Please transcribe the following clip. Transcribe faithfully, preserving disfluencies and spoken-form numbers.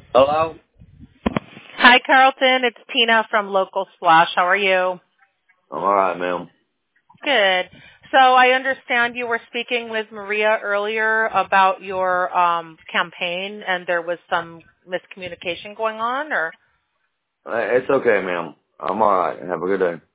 Hello? Hi, Carlton. It's Tina from Local Splash. How are you? I'm alright, ma'am. Good. So I understand you were speaking with Maria earlier about your um, campaign, and there was some miscommunication going on, or? Uh, It's okay, ma'am. I'm alright. Have a good day.